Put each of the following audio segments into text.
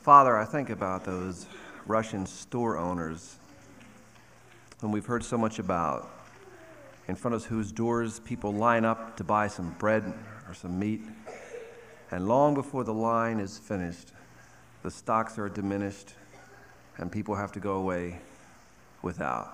Father, I think about those Russian store owners whom we've heard so much about, in front of whose doors people line up to buy some bread or some meat, and long before the line is finished, the stocks are diminished and people have to go away without.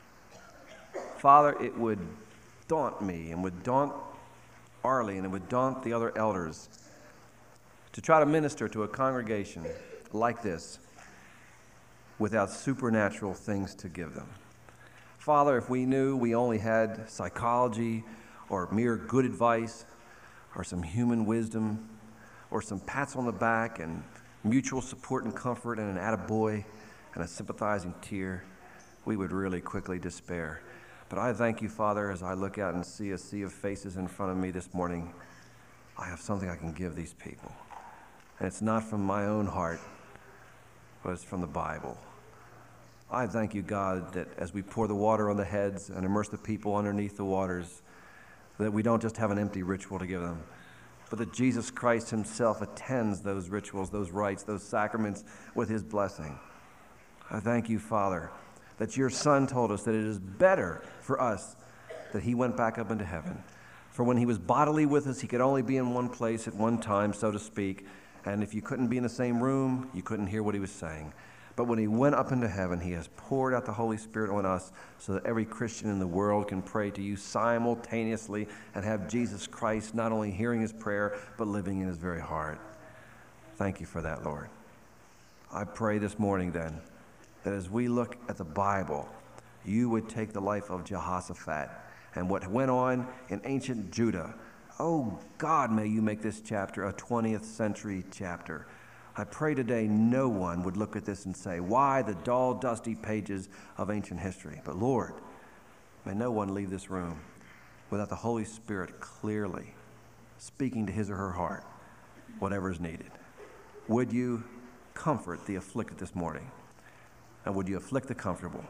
Father, it would daunt me and would daunt Arlie and it would daunt the other elders to try to minister to a congregation like this without supernatural things to give them. Father, if we knew we only had psychology or mere good advice or some human wisdom or some pats on the back and mutual support and comfort and an attaboy and a sympathizing tear, we would really quickly despair. But I thank you, Father, as I look out and see a sea of faces in front of me this morning, I have something I can give these people. And it's not from my own heart, but it's from the Bible. I thank you, God, that as we pour the water on the heads and immerse the people underneath the waters, that we don't just have an empty ritual to give them, but that Jesus Christ himself attends those rituals, those rites, those sacraments with his blessing. I thank you, Father, that your Son told us that it is better for us that he went back up into heaven. For when he was bodily with us, he could only be in one place at one time, so to speak, and if you couldn't be in the same room, you couldn't hear what he was saying. But when he went up into heaven, he has poured out the Holy Spirit on us so that every Christian in the world can pray to you simultaneously and have Jesus Christ not only hearing his prayer, but living in his very heart. Thank you for that, Lord. I pray this morning then that as we look at the Bible, you would take the life of Jehoshaphat and what went on in ancient Judah. Oh God, may you make this chapter a 20th century chapter. I pray today no one would look at this and say, why the dull, dusty pages of ancient history? But Lord, may no one leave this room without the Holy Spirit clearly speaking to his or her heart, whatever is needed. Would you comfort the afflicted this morning? And would you afflict the comfortable?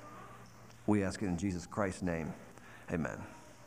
We ask it in Jesus Christ's name. Amen.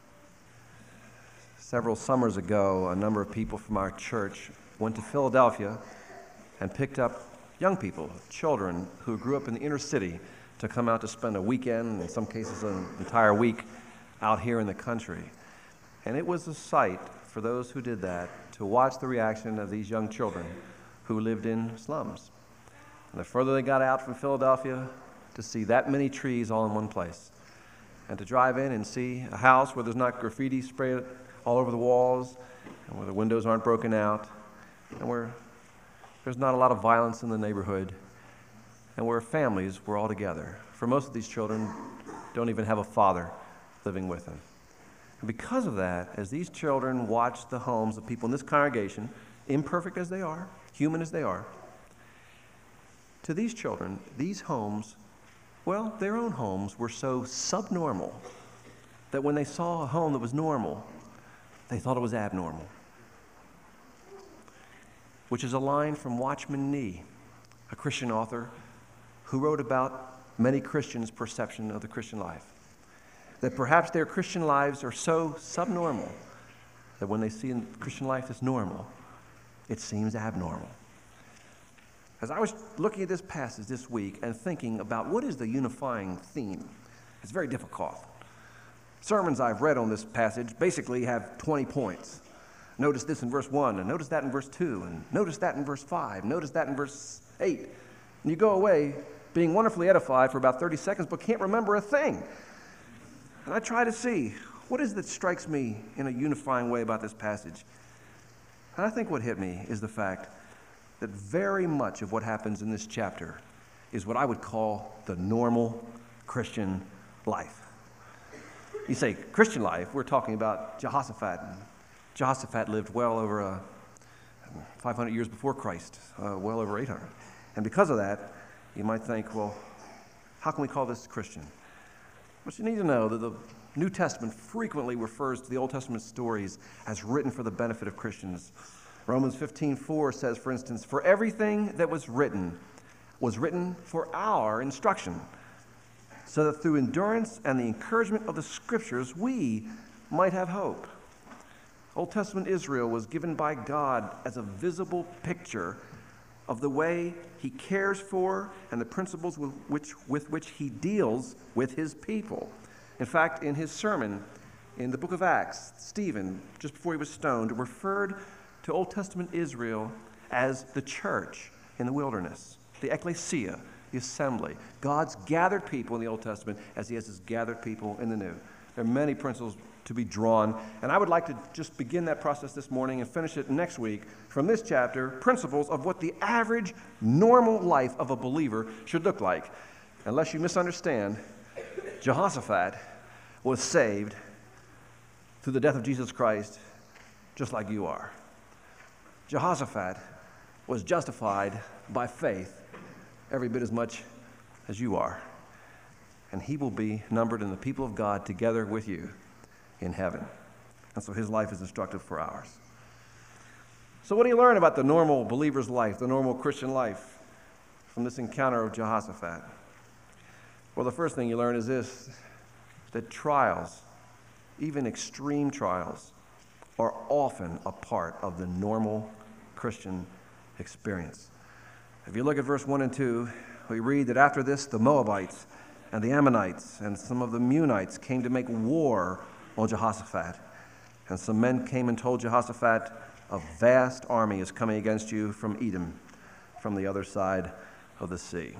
Several summers ago, a number of people from our church went to Philadelphia and picked up young people, children who grew up in the inner city to come out to spend a weekend, in some cases an entire week, out here in the country. And it was a sight for those who did that to watch the reaction of these young children who lived in slums. And the further they got out from Philadelphia, to see that many trees all in one place, and to drive in and see a house where there's not graffiti sprayed all over the walls, and where the windows aren't broken out, and where there's not a lot of violence in the neighborhood, and where families were all together. For most of these children don't even have a father living with them. And because of that, as these children watch the homes of people in this congregation, imperfect as they are, human as they are, to these children, these homes, well, their own homes were so subnormal that when they saw a home that was normal, they thought it was abnormal. Which is a line from Watchman Nee, a Christian author who wrote about many Christians' perception of the Christian life. That perhaps their Christian lives are so subnormal that when they see Christian life as normal, it seems abnormal. As I was looking at this passage this week and thinking about what is the unifying theme, it's very difficult. Sermons I've read on this passage basically have 20 points. Notice this in verse 1, and notice that in verse 2, and notice that in verse 5, notice that in verse 8. And you go away being wonderfully edified for about 30 seconds, but can't remember a thing. And I try to see, what is it that strikes me in a unifying way about this passage? And I think what hit me is the fact that very much of what happens in this chapter is what I would call the normal Christian life. You say Christian life, we're talking about Jehoshaphat. Jehoshaphat lived well over 500 years before Christ, well over 800. And because of that, you might think, well, how can we call this Christian? But you need to know that the New Testament frequently refers to the Old Testament stories as written for the benefit of Christians. Romans 15:4 says, for instance, for everything that was written for our instruction, so that through endurance and the encouragement of the Scriptures, we might have hope. Old Testament Israel was given by God as a visible picture of the way he cares for and the principles with which he deals with his people. In fact, in his sermon in the book of Acts, Stephen, just before he was stoned, referred to Old Testament Israel as the church in the wilderness, the ecclesia, the assembly. God's gathered people in the Old Testament as he has his gathered people in the New. There are many principles to be drawn, and I would like to just begin that process this morning and finish it next week from this chapter, principles of what the average, normal life of a believer should look like. Unless you misunderstand, Jehoshaphat was saved through the death of Jesus Christ, just like you are. Jehoshaphat was justified by faith every bit as much as you are. And he will be numbered in the people of God together with you in heaven. And so his life is instructive for ours. So what do you learn about the normal believer's life, the normal Christian life, from this encounter of Jehoshaphat? Well, the first thing you learn is this, that trials, even extreme trials, are often a part of the normal Christian experience. If you look at verse 1 and 2, we read that after this, the Moabites and the Ammonites and some of the Meunites came to make war on Jehoshaphat. And some men came and told Jehoshaphat, a vast army is coming against you from Edom, from the other side of the sea.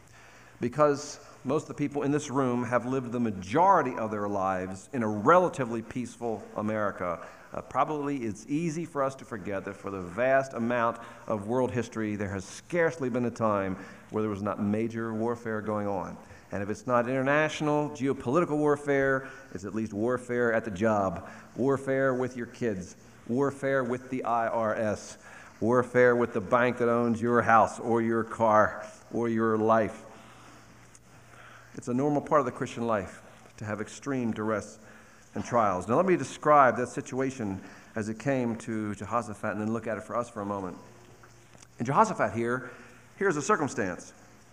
Because most of the people in this room have lived the majority of their lives in a relatively peaceful America, probably it's easy for us to forget that for the vast amount of world history, there has scarcely been a time where there was not major warfare going on. And if it's not international geopolitical warfare, it's at least warfare at the job, warfare with your kids, warfare with the IRS, warfare with the bank that owns your house or your car or your life. It's a normal part of the Christian life to have extreme duress and trials. Now let me describe that situation as it came to Jehoshaphat and then look at it for us for a moment. In Jehoshaphat here's a circumstance.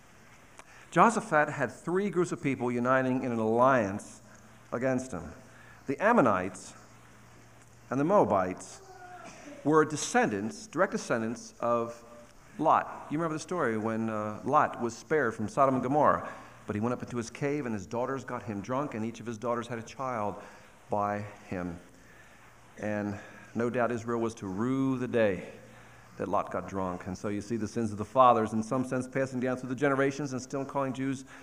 Jehoshaphat had three groups of people uniting in an alliance against him. The Ammonites and the Moabites were direct descendants of Lot. You remember the story when Lot was spared from Sodom and Gomorrah, but he went up into his cave and his daughters got him drunk, and each of his daughters had a child by him. And no doubt Israel was to rue the day that Lot got drunk. And so you see the sins of the fathers in some sense passing down through the generations and still causing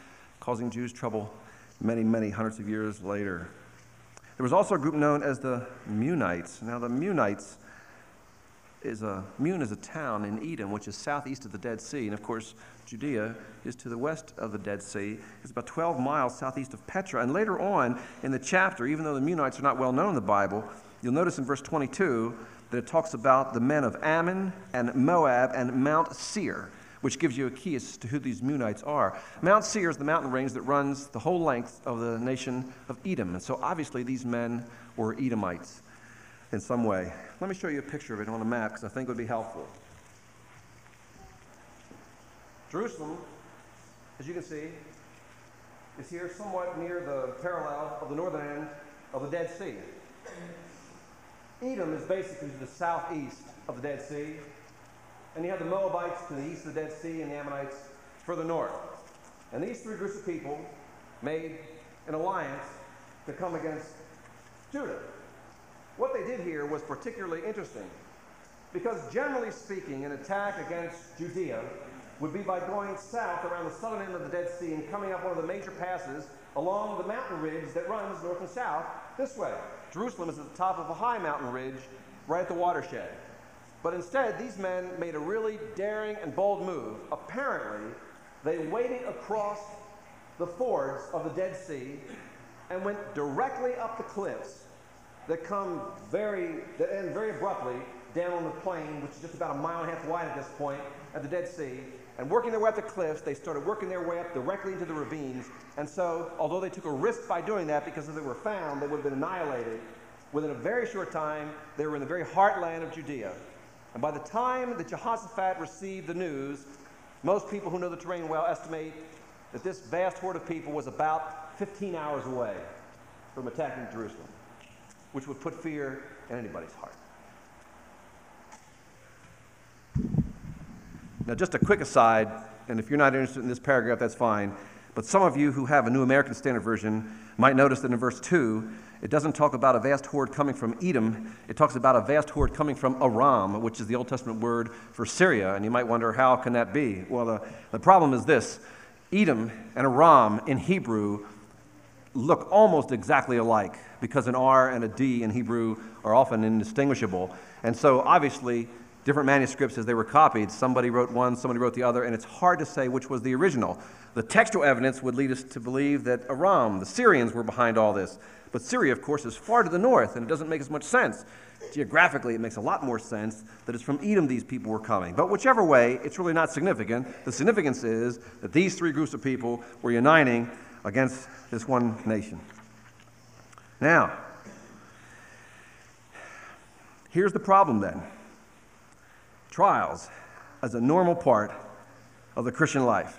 Jews trouble many, many hundreds of years later. There was also a group known as the Meunites. Now the Meunites Meun is a town in Edom, which is southeast of the Dead Sea. And of course, Judea is to the west of the Dead Sea. It's about 12 miles southeast of Petra. And later on in the chapter, even though the Meunites are not well known in the Bible, you'll notice in verse 22 that it talks about the men of Ammon and Moab and Mount Seir, which gives you a key as to who these Meunites are. Mount Seir is the mountain range that runs the whole length of the nation of Edom. And so obviously these men were Edomites in some way. Let me show you a picture of it on a map because I think it would be helpful. Jerusalem, as you can see, is here somewhat near the parallel of the northern end of the Dead Sea. Edom is basically to the southeast of the Dead Sea, and you have the Moabites to the east of the Dead Sea and the Ammonites further north. And these three groups of people made an alliance to come against Judah. What they did here was particularly interesting because generally speaking, an attack against Judea would be by going south around the southern end of the Dead Sea and coming up one of the major passes along the mountain ridge that runs north and south this way. Jerusalem is at the top of a high mountain ridge right at the watershed. But instead, these men made a really daring and bold move. Apparently, they waded across the fords of the Dead Sea and went directly up the cliffs that end very abruptly down on the plain, which is just about 1.5 miles wide at this point, at the Dead Sea. And working their way up the cliffs, they started working their way up directly into the ravines. And so, although they took a risk by doing that, because if they were found, they would have been annihilated, within a very short time, they were in the very heartland of Judea. And by the time that Jehoshaphat received the news, most people who know the terrain well estimate that this vast horde of people was about 15 hours away from attacking Jerusalem, which would put fear in anybody's heart. Now, just a quick aside, and if you're not interested in this paragraph, that's fine, but some of you who have a New American Standard Version might notice that in verse 2, it doesn't talk about a vast horde coming from Edom. It talks about a vast horde coming from Aram, which is the Old Testament word for Syria. And you might wonder, how can that be? Well, the problem is this. Edom and Aram in Hebrew look almost exactly alike because an R and a D in Hebrew are often indistinguishable. And so, obviously, different manuscripts, as they were copied, somebody wrote one, somebody wrote the other, and it's hard to say which was the original. The textual evidence would lead us to believe that Aram, the Syrians, were behind all this. But Syria, of course, is far to the north, and it doesn't make as much sense. Geographically, it makes a lot more sense that it's from Edom these people were coming. But whichever way, it's really not significant. The significance is that these three groups of people were uniting against this one nation. Now, here's the problem then. Trials as a normal part of the Christian life.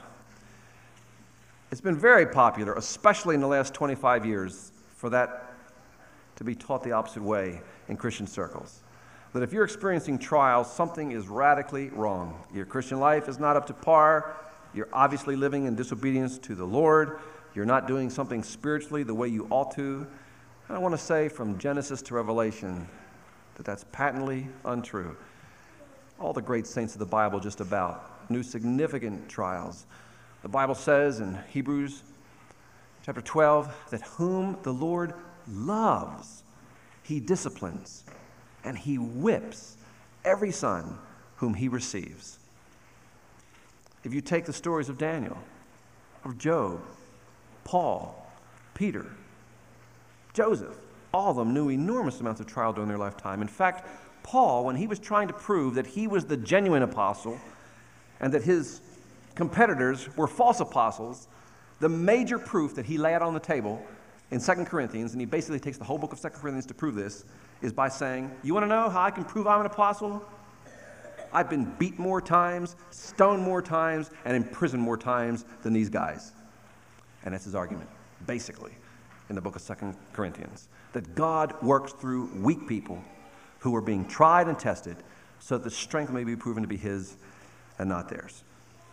It's been very popular, especially in the last 25 years, for that to be taught the opposite way in Christian circles. That if you're experiencing trials, something is radically wrong. Your Christian life is not up to par. You're obviously living in disobedience to the Lord. You're not doing something spiritually the way you ought to. And I want to say from Genesis to Revelation that that's patently untrue. All the great saints of the Bible just about knew significant trials. The Bible says in Hebrews chapter 12, that whom the Lord loves, he disciplines, and he whips every son whom he receives. If you take the stories of Daniel, of Job, Paul, Peter, Joseph, all of them knew enormous amounts of trial during their lifetime. In fact, Paul, when he was trying to prove that he was the genuine apostle and that his competitors were false apostles, the major proof that he laid on the table in 2 Corinthians, and he basically takes the whole book of 2 Corinthians to prove this, is by saying, you want to know how I can prove I'm an apostle? I've been beat more times, stoned more times, and imprisoned more times than these guys. And that's his argument, basically, in the book of 2 Corinthians, that God works through weak people who are being tried and tested so that the strength may be proven to be his and not theirs.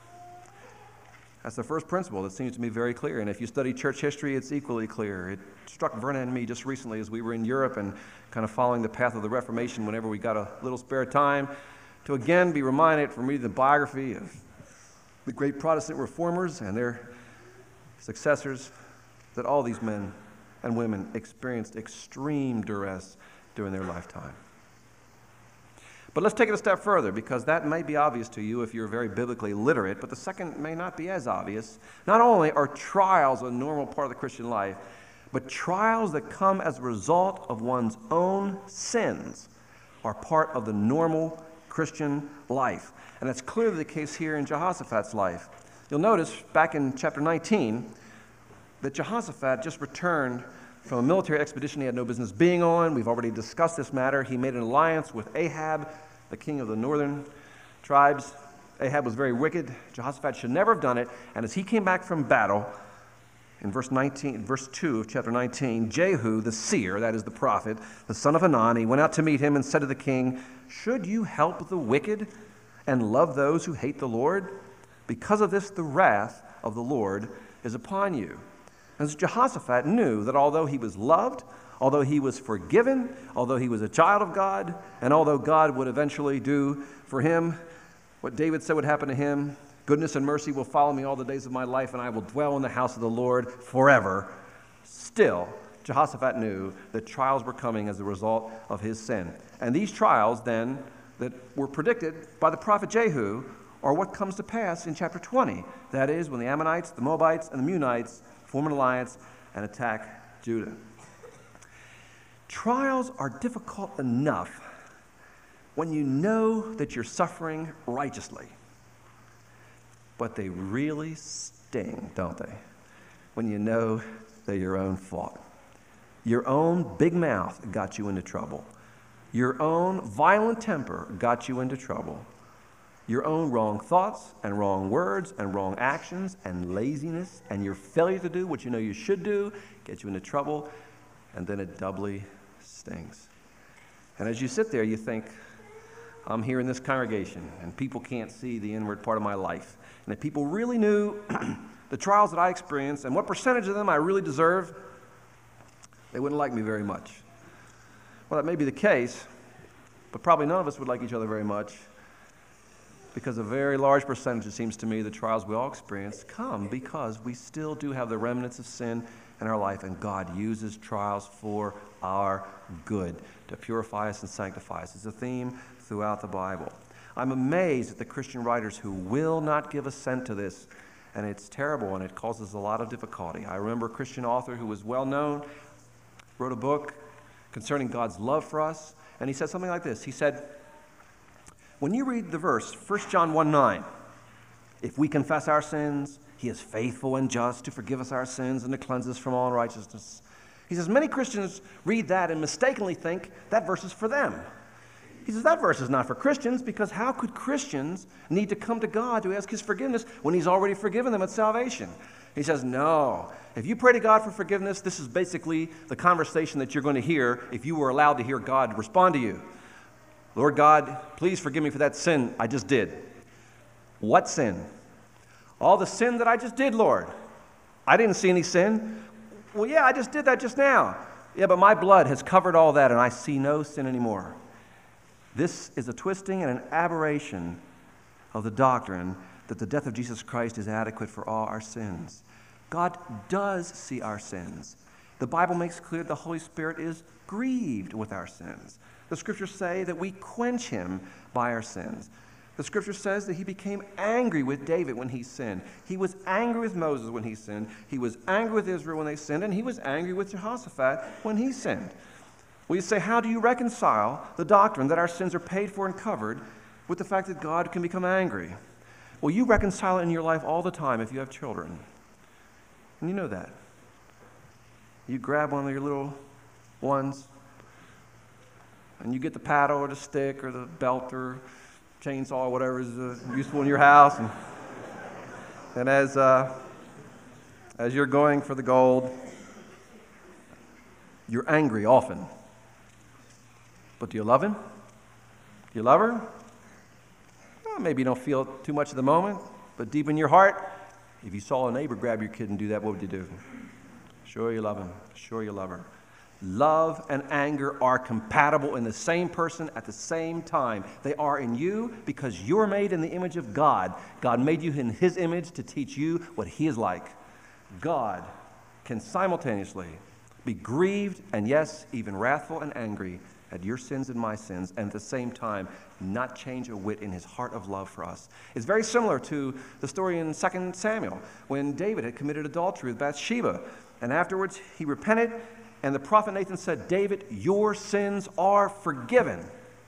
That's the first principle that seems to me very clear. And if you study church history, it's equally clear. It struck Verna and me just recently as we were in Europe and kind of following the path of the Reformation whenever we got a little spare time, to again be reminded from reading the biography of the great Protestant reformers and their successors that all these men and women experienced extreme duress during their lifetime. But let's take it a step further, because that may be obvious to you if you're very biblically literate, but the second may not be as obvious. Not only are trials a normal part of the Christian life, but trials that come as a result of one's own sins are part of the normal Christian life. And that's clearly the case here in Jehoshaphat's life. You'll notice back in chapter 19 that Jehoshaphat just returned from a military expedition he had no business being on. We've already discussed this matter. He made an alliance with Ahab, the king of the northern tribes. Ahab was very wicked. Jehoshaphat should never have done it. And as he came back from battle, in verse 2 of chapter 19, Jehu, the seer, that is the prophet, the son of Hanani, went out to meet him and said to the king, should you help the wicked and love those who hate the Lord? Because of this, the wrath of the Lord is upon you. And so Jehoshaphat knew that although he was loved, although he was forgiven, although he was a child of God, and although God would eventually do for him what David said would happen to him, goodness and mercy will follow me all the days of my life, and I will dwell in the house of the Lord forever. Still, Jehoshaphat knew that trials were coming as a result of his sin. And these trials, then, that were predicted by the prophet Jehu, are what comes to pass in chapter 20. That is, when the Ammonites, the Moabites, and the Meunites form an alliance and attack Judah. Trials are difficult enough when you know that you're suffering righteously. But they really sting, don't they? When you know they're your own fault. Your own big mouth got you into trouble. Your own violent temper got you into trouble. Your own wrong thoughts and wrong words and wrong actions and laziness and your failure to do what you know you should do get you into trouble, and then it doubly stings. And as you sit there, you think, I'm here in this congregation, and people can't see the inward part of my life. And if people really knew the trials that I experience and what percentage of them I really deserve, they wouldn't like me very much. Well, that may be the case, but probably none of us would like each other very much, because a very large percentage, it seems to me, the trials we all experience come because we still do have the remnants of sin in our life, and God uses trials for our good, to purify us and sanctify us. It's a theme throughout the Bible. I'm amazed at the Christian writers who will not give assent to this, and it's terrible, and it causes a lot of difficulty. I remember a Christian author who was well known, wrote a book concerning God's love for us, and he said something like this. He said, when you read the verse, 1 John 1:9, if we confess our sins, he is faithful and just to forgive us our sins and to cleanse us from all unrighteousness. He says, many Christians read that and mistakenly think that verse is for them. He says, that verse is not for Christians, because how could Christians need to come to God to ask his forgiveness when he's already forgiven them at salvation? He says, no. If you pray to God for forgiveness, this is basically the conversation that you're going to hear if you were allowed to hear God respond to you. Lord God, please forgive me for that sin I just did. What sin? All the sin that I just did, Lord. I didn't see any sin. Well, yeah, I just did that just now. Yeah, but my blood has covered all that, and I see no sin anymore. This is a twisting and an aberration of the doctrine that the death of Jesus Christ is adequate for all our sins. God does see our sins. The Bible makes clear the Holy Spirit is grieved with our sins. The Scriptures say that we quench him by our sins. The Scripture says that he became angry with David when he sinned. He was angry with Moses when he sinned. He was angry with Israel when they sinned, and he was angry with Jehoshaphat when he sinned. Well, you say, how do you reconcile the doctrine that our sins are paid for and covered with the fact that God can become angry? Well, you reconcile it in your life all the time if you have children. And you know that. You grab one of your little ones, and you get the paddle or the stick or the belt or chainsaw or whatever is useful in your house. And as you're going for the gold, you're angry often. But do you love him? Do you love her? Well, maybe you don't feel too much at the moment, but deep in your heart, if you saw a neighbor grab your kid and do that, what would you do? Sure you love him. Sure you love her. Love and anger are compatible in the same person at the same time. They are in you because you're made in the image of God. God made you in his image to teach you what he is like. God can simultaneously be grieved and, yes, even wrathful and angry at your sins and my sins, and at the same time not change a whit in his heart of love for us. It's very similar to the story in 2 Samuel when David had committed adultery with Bathsheba, and afterwards he repented, and the prophet Nathan said, David, your sins are forgiven.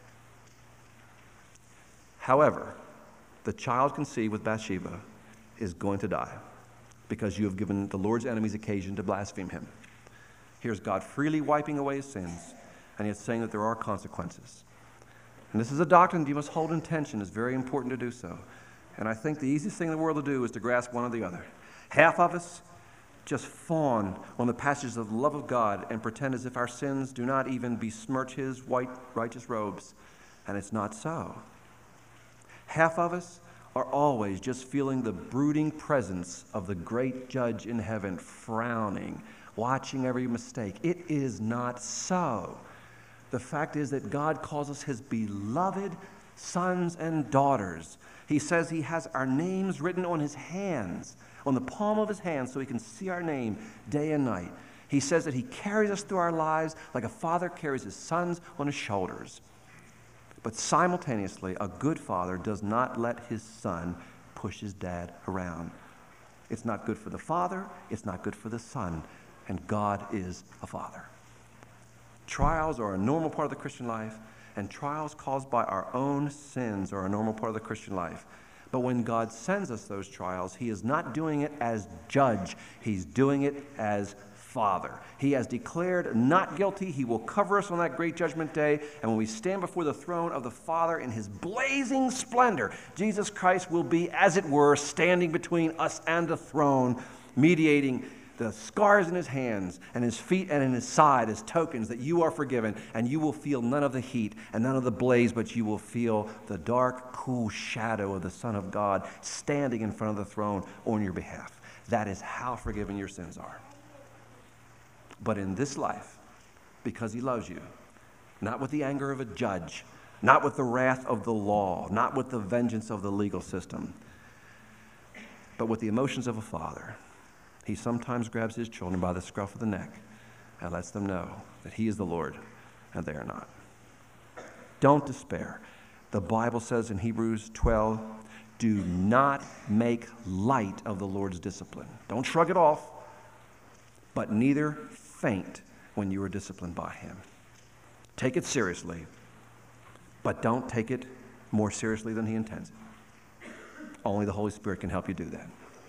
However, the child conceived with Bathsheba is going to die because you have given the Lord's enemies occasion to blaspheme him. Here's God freely wiping away his sins, and yet saying that there are consequences. And this is a doctrine that you must hold in tension. It's very important to do so. And I think the easiest thing in the world to do is to grasp one or the other. Half of us just fawn on the passages of the love of God and pretend as if our sins do not even besmirch his white righteous robes. And it's not so. Half of us are always just feeling the brooding presence of the great judge in heaven, frowning, watching every mistake. It is not so. The fact is that God calls us his beloved sons and daughters. He says he has our names written on his hands, on the palm of his hand, so he can see our name day and night. He says that he carries us through our lives like a father carries his sons on his shoulders. But simultaneously, a good father does not let his son push his dad around. It's not good for the father, it's not good for the son, and God is a father. Trials are a normal part of the Christian life, and trials caused by our own sins are a normal part of the Christian life. But when God sends us those trials, he is not doing it as judge. He's doing it as Father. He has declared not guilty. He will cover us on that great judgment day. And when we stand before the throne of the Father in his blazing splendor, Jesus Christ will be, as it were, standing between us and the throne, mediating the scars in his hands and his feet and in his side as tokens that you are forgiven, and you will feel none of the heat and none of the blaze, but you will feel the dark, cool shadow of the Son of God standing in front of the throne on your behalf. That is how forgiven your sins are. But in this life, because he loves you, not with the anger of a judge, not with the wrath of the law, not with the vengeance of the legal system, but with the emotions of a father, he sometimes grabs his children by the scruff of the neck and lets them know that he is the Lord and they are not. Don't despair. The Bible says in Hebrews 12, do not make light of the Lord's discipline. Don't shrug it off, but neither faint when you are disciplined by him. Take it seriously, but don't take it more seriously than he intends it. Only the Holy Spirit can help you do that.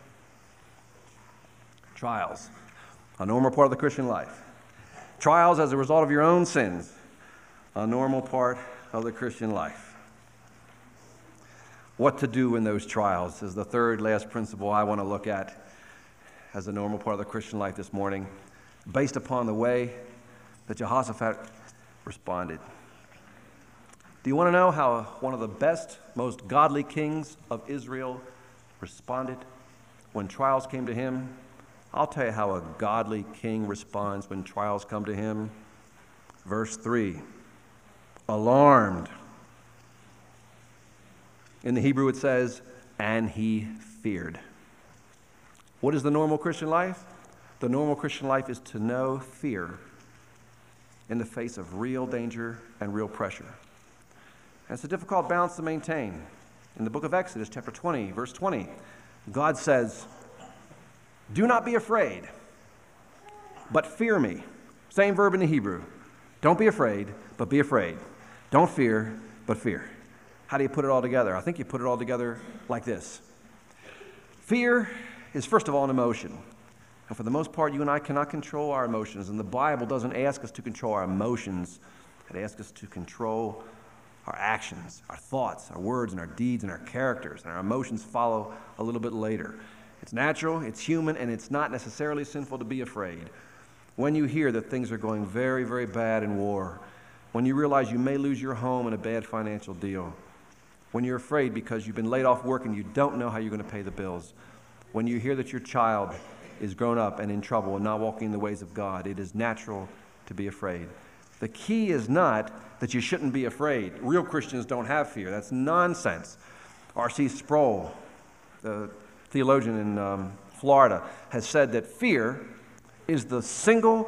Trials, a normal part of the Christian life. Trials as a result of your own sins, a normal part of the Christian life. What to do in those trials is the third last principle I want to look at as a normal part of the Christian life this morning, based upon the way that Jehoshaphat responded. Do you want to know how one of the best, most godly kings of Israel responded when trials came to him? I'll tell you how a godly king responds when trials come to him. Verse 3, alarmed. In the Hebrew it says, and he feared. What is the normal Christian life? The normal Christian life is to know fear in the face of real danger and real pressure. And it's a difficult balance to maintain. In the book of Exodus, chapter 20, verse 20, God says, do not be afraid, but fear me. Same verb in the Hebrew. Don't be afraid, but be afraid. Don't fear, but fear. How do you put it all together? I think you put it all together like this. Fear is, first of all, an emotion. And for the most part, you and I cannot control our emotions. And the Bible doesn't ask us to control our emotions. It asks us to control our actions, our thoughts, our words, and our deeds, and our characters. And our emotions follow a little bit later. It's natural, it's human, and it's not necessarily sinful to be afraid. When you hear that things are going very, very bad in war, when you realize you may lose your home in a bad financial deal, when you're afraid because you've been laid off work and you don't know how you're going to pay the bills, when you hear that your child is grown up and in trouble and not walking in the ways of God, it is natural to be afraid. The key is not that you shouldn't be afraid. Real Christians don't have fear. That's nonsense. R.C. Sproul, the theologian in Florida, has said that fear is the single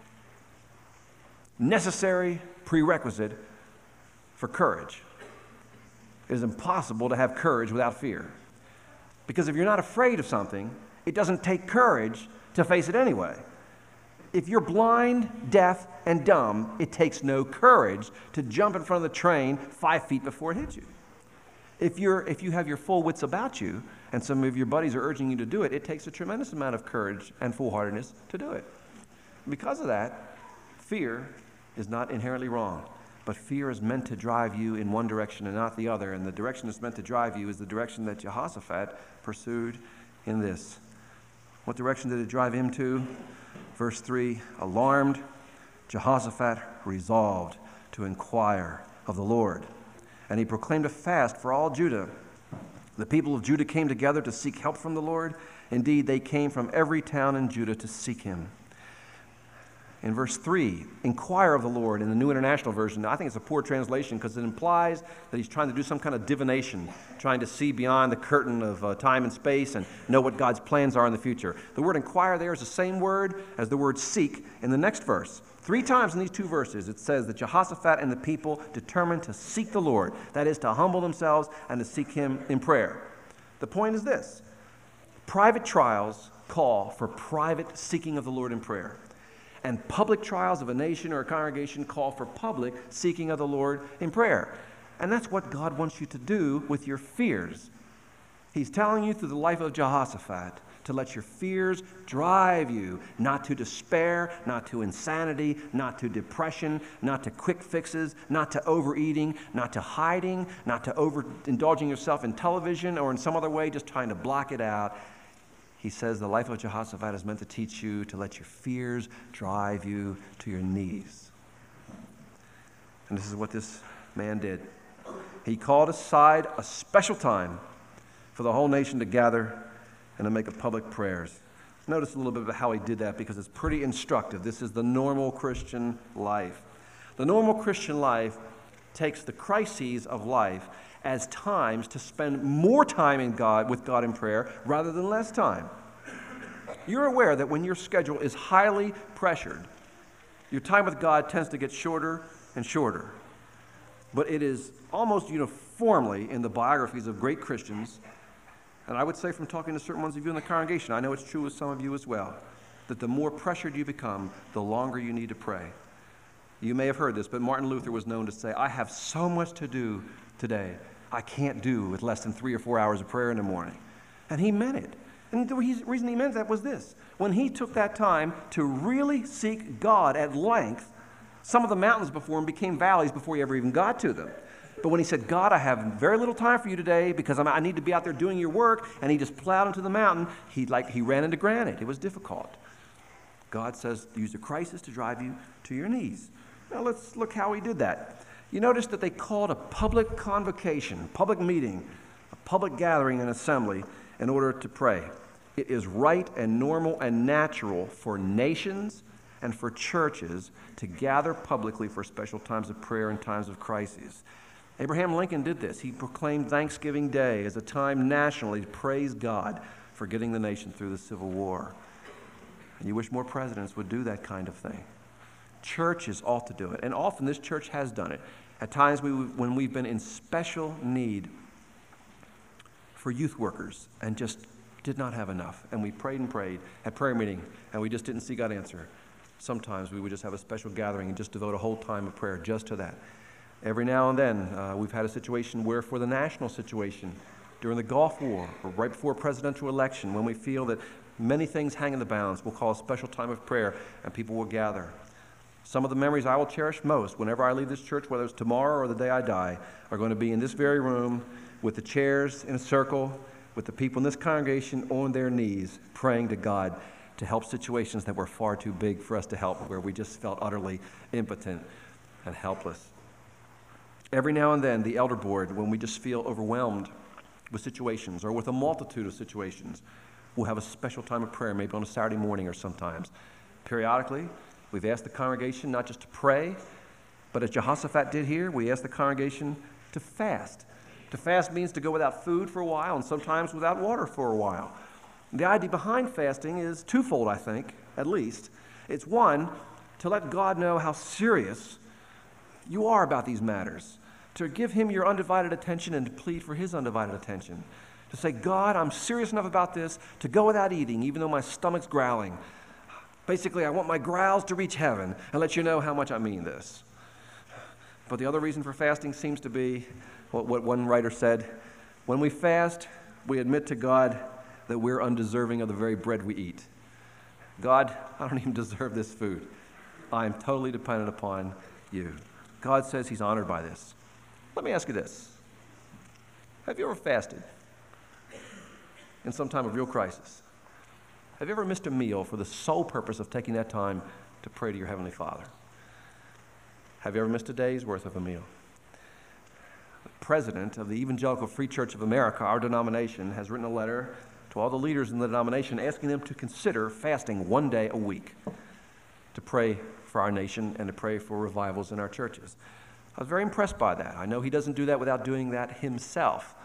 necessary prerequisite for courage. It is impossible to have courage without fear. Because if you're not afraid of something, it doesn't take courage to face it anyway. If you're blind, deaf, and dumb, it takes no courage to jump in front of the train 5 feet before it hits you. If you have your full wits about you, and some of your buddies are urging you to do it, it takes a tremendous amount of courage and foolhardiness to do it. Because of that, fear is not inherently wrong, but fear is meant to drive you in one direction and not the other, and the direction it's meant to drive you is the direction that Jehoshaphat pursued in this. What direction did it drive him to? Verse 3, alarmed, Jehoshaphat resolved to inquire of the Lord. And he proclaimed a fast for all Judah. The people of Judah came together to seek help from the Lord. Indeed, they came from every town in Judah to seek him. In verse 3, inquire of the Lord in the New International Version. I think it's a poor translation because it implies that he's trying to do some kind of divination, trying to see beyond the curtain of time and space and know what God's plans are in the future. The word inquire there is the same word as the word seek in the next verse. 3 times in these 2 verses, it says that Jehoshaphat and the people determined to seek the Lord. That is, to humble themselves and to seek him in prayer. The point is this. Private trials call for private seeking of the Lord in prayer. And public trials of a nation or a congregation call for public seeking of the Lord in prayer. And that's what God wants you to do with your fears. He's telling you through the life of Jehoshaphat to let your fears drive you, not to despair, not to insanity, not to depression, not to quick fixes, not to overeating, not to hiding, not to overindulging yourself in television or in some other way, just trying to block it out. he says the life of Jehoshaphat is meant to teach you to let your fears drive you to your knees. And this is what this man did. He called aside a special time for the whole nation to gather and to make a public prayers. Notice a little bit about how he did that because it's pretty instructive. This is the normal Christian life. The normal Christian life takes the crises of life as times to spend more time with God in prayer rather than less time. You're aware that when your schedule is highly pressured, your time with God tends to get shorter and shorter. But it is almost uniformly in the biographies of great Christians, and I would say from talking to certain ones of you in the congregation, I know it's true with some of you as well, that the more pressured you become, the longer you need to pray. You may have heard this, but Martin Luther was known to say, I have so much to do today, I can't do with less than 3 or 4 hours of prayer in the morning. And he meant it. And the reason he meant that was this. When he took that time to really seek God at length, some of the mountains before him became valleys before he ever even got to them. But when he said, God, I have very little time for you today because I need to be out there doing your work, and he just plowed into the mountain, he ran into granite. It was difficult. God says, use a crisis to drive you to your knees. Now let's look how he did that. You notice that they called a public convocation, public meeting, a public gathering and assembly in order to pray. It is right and normal and natural for nations and for churches to gather publicly for special times of prayer and times of crises. Abraham Lincoln did this. He proclaimed Thanksgiving Day as a time nationally to praise God for getting the nation through the Civil War. And you wish more presidents would do that kind of thing. Churches ought to do it, and often this church has done it. At times when we've been in special need for youth workers and just did not have enough, and we prayed and prayed at prayer meeting, and we just didn't see God answer. Sometimes we would just have a special gathering and just devote a whole time of prayer just to that. Every now and then, we've had a situation where for the national situation, during the Gulf War, or right before a presidential election, when we feel that many things hang in the balance, we'll call a special time of prayer, and people will gather. Some of the memories I will cherish most whenever I leave this church, whether it's tomorrow or the day I die, are going to be in this very room with the chairs in a circle, with the people in this congregation on their knees, praying to God to help situations that were far too big for us to help, where we just felt utterly impotent and helpless. Every now and then, the elder board, when we just feel overwhelmed with situations or with a multitude of situations, we'll have a special time of prayer, maybe on a Saturday morning or sometimes. Periodically, we've asked the congregation not just to pray, but as Jehoshaphat did here, we asked the congregation to fast. To fast means to go without food for a while and sometimes without water for a while. The idea behind fasting is twofold, I think, at least. It's one, to let God know how serious you are about these matters, to give him your undivided attention and to plead for his undivided attention. To say, God, I'm serious enough about this to go without eating, even though my stomach's growling. Basically, I want my growls to reach heaven and let you know how much I mean this. But the other reason for fasting seems to be what one writer said, when we fast, we admit to God that we're undeserving of the very bread we eat. God, I don't even deserve this food. I am totally dependent upon you. God says he's honored by this. Let me ask you this. Have you ever fasted in some time of real crisis? Have you ever missed a meal for the sole purpose of taking that time to pray to your Heavenly Father? Have you ever missed a day's worth of a meal? The president of the Evangelical Free Church of America, our denomination, has written a letter to all the leaders in the denomination asking them to consider fasting one day a week to pray for our nation and to pray for revivals in our churches. I was very impressed by that. I know he doesn't do that without doing that himself.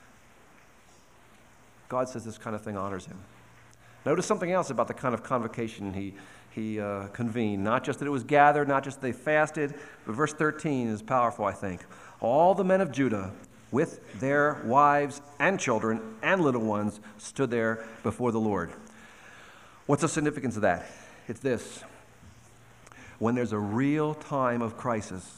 God says this kind of thing honors him. Notice something else about the kind of convocation he convened. Not just that it was gathered, not just that they fasted, but verse 13 is powerful, I think. All the men of Judah, with their wives and children and little ones, stood there before the Lord. What's the significance of that? It's this. When there's a real time of crisis,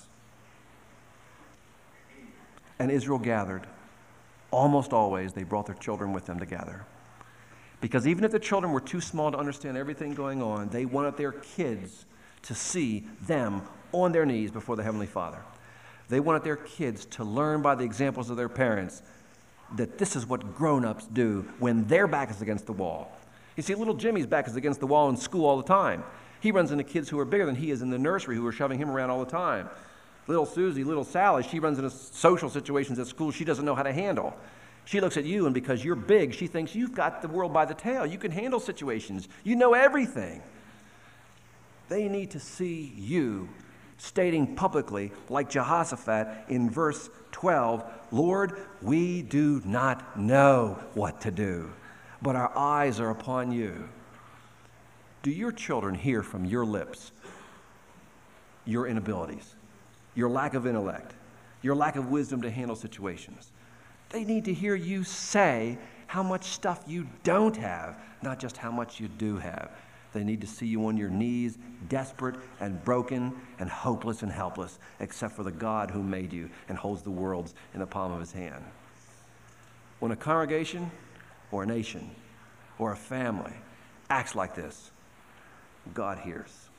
and Israel gathered, almost always they brought their children with them to gather. Because even if the children were too small to understand everything going on, they wanted their kids to see them on their knees before the Heavenly Father. They wanted their kids to learn by the examples of their parents that this is what grown-ups do when their back is against the wall. You see, little Jimmy's back is against the wall in school all the time. He runs into kids who are bigger than he is in the nursery who are shoving him around all the time. Little Susie, little Sally, she runs into social situations at school she doesn't know how to handle. She looks at you, and because you're big, she thinks you've got the world by the tail. You can handle situations. You know everything. They need to see you stating publicly, like Jehoshaphat in verse 12, Lord, we do not know what to do, but our eyes are upon you. Do your children hear from your lips your inabilities, your lack of intellect, your lack of wisdom to handle situations? They need to hear you say how much stuff you don't have, not just how much you do have. They need to see you on your knees, desperate and broken and hopeless and helpless, except for the God who made you and holds the worlds in the palm of his hand. When a congregation or a nation or a family acts like this, God hears.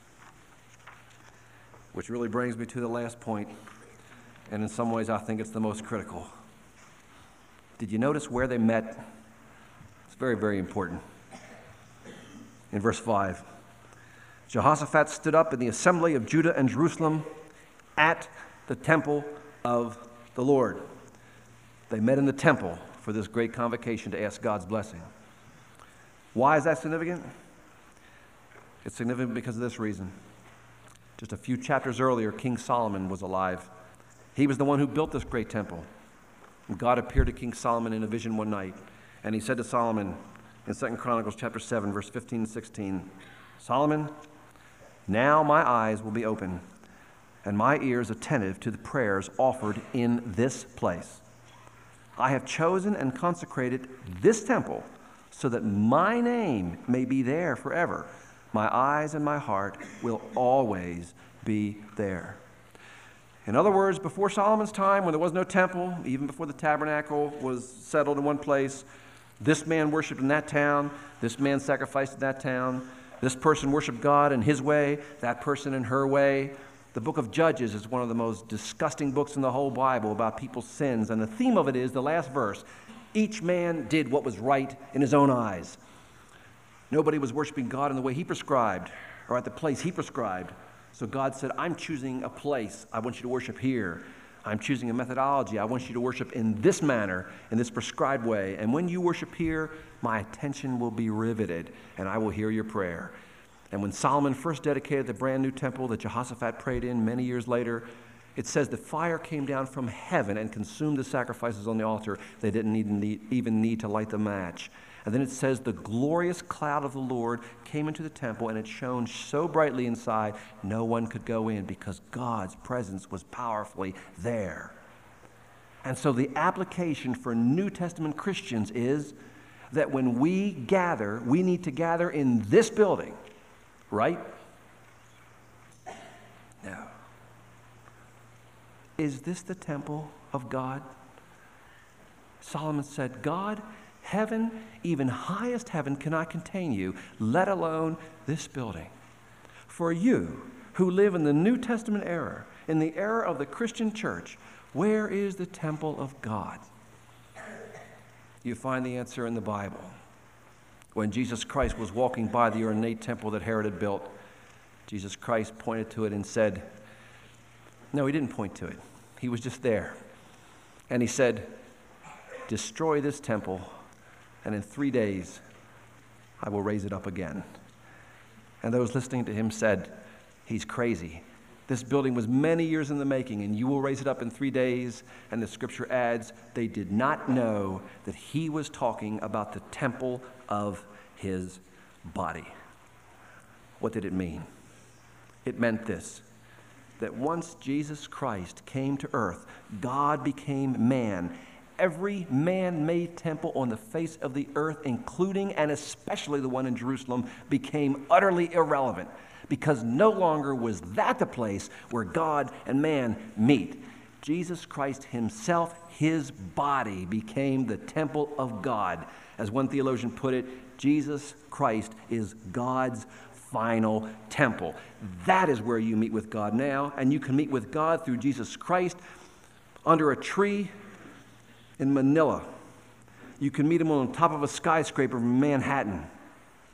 Which really brings me to the last point, and in some ways I think it's the most critical. Did you notice where they met? It's very, very important. In verse 5, Jehoshaphat stood up in the assembly of Judah and Jerusalem at the temple of the Lord. They met in the temple for this great convocation to ask God's blessing. Why is that significant? It's significant because of this reason. Just a few chapters earlier, King Solomon was alive. He was the one who built this great temple. God appeared to King Solomon in a vision one night, and he said to Solomon in 2 Chronicles chapter 7, verse 15 and 16, Solomon, now my eyes will be open, and my ears attentive to the prayers offered in this place. I have chosen and consecrated this temple so that my name may be there forever. My eyes and my heart will always be there. In other words, before Solomon's time, when there was no temple, even before the tabernacle was settled in one place, this man worshiped in that town, this man sacrificed in that town, this person worshiped God in his way, that person in her way. The book of Judges is one of the most disgusting books in the whole Bible about people's sins, and the theme of it is the last verse. Each man did what was right in his own eyes. Nobody was worshiping God in the way he prescribed or at the place he prescribed. So God said, I'm choosing a place. I want you to worship here. I'm choosing a methodology. I want you to worship in this manner, in this prescribed way. And when you worship here, my attention will be riveted, and I will hear your prayer. And when Solomon first dedicated the brand new temple that Jehoshaphat prayed in many years later, it says the fire came down from heaven and consumed the sacrifices on the altar. They didn't even need to light the match. And then it says the glorious cloud of the Lord came into the temple, and it shone so brightly inside, no one could go in because God's presence was powerfully there. And so the application for New Testament Christians is that when we gather, we need to gather in this building, right? No. Is this the temple of God? Solomon said, God, heaven, even highest heaven, cannot contain you, let alone this building. For you who live in the New Testament era, in the era of the Christian church, where is the temple of God? You find the answer in the Bible. When Jesus Christ was walking by the ornate temple that Herod had built, Jesus Christ pointed to it and said, no, he didn't point to it. He was just there. And he said, destroy this temple, and in 3 days, I will raise it up again. And those listening to him said, he's crazy. This building was many years in the making, and you will raise it up in 3 days. And the scripture adds, they did not know that he was talking about the temple of his body. What did it mean? It meant this, that once Jesus Christ came to earth, God became man. Every man-made temple on the face of the earth, including and especially the one in Jerusalem, became utterly irrelevant because no longer was that the place where God and man meet. Jesus Christ himself, his body, became the temple of God. As one theologian put it, Jesus Christ is God's final temple. That is where you meet with God now, and you can meet with God through Jesus Christ under a tree in Manila. You can meet him on top of a skyscraper in Manhattan.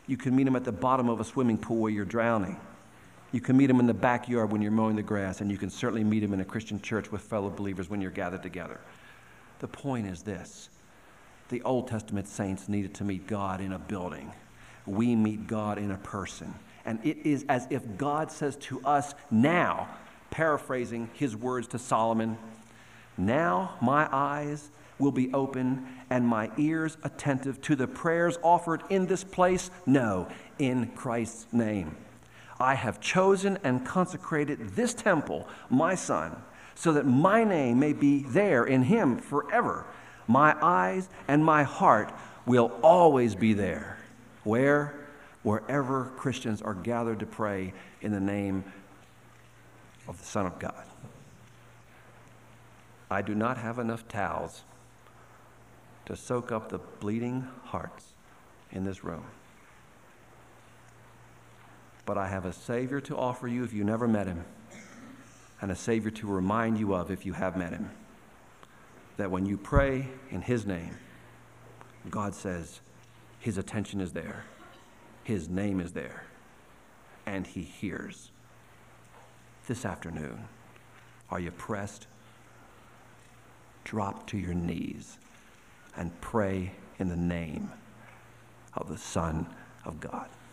You can meet him at the bottom of a swimming pool where you're drowning. You can meet him in the backyard when you're mowing the grass, and you can certainly meet him in a Christian church with fellow believers when you're gathered together. The point is this: the Old Testament saints needed to meet God in a building. We meet God in a person. And it is as if God says to us now, paraphrasing his words to Solomon, "Now my eyes will be open and my ears attentive to the prayers offered in this place? No, in Christ's name. I have chosen and consecrated this temple, my son, so that my name may be there in him forever. My eyes and my heart will always be there." Wherever Christians are gathered to pray in the name of the Son of God. I do not have enough towels to soak up the bleeding hearts in this room. But I have a Savior to offer you if you never met him, and a Savior to remind you of if you have met him. That when you pray in his name, God says his attention is there, his name is there, and he hears. This afternoon, are you pressed? Drop to your knees and pray in the name of the Son of God.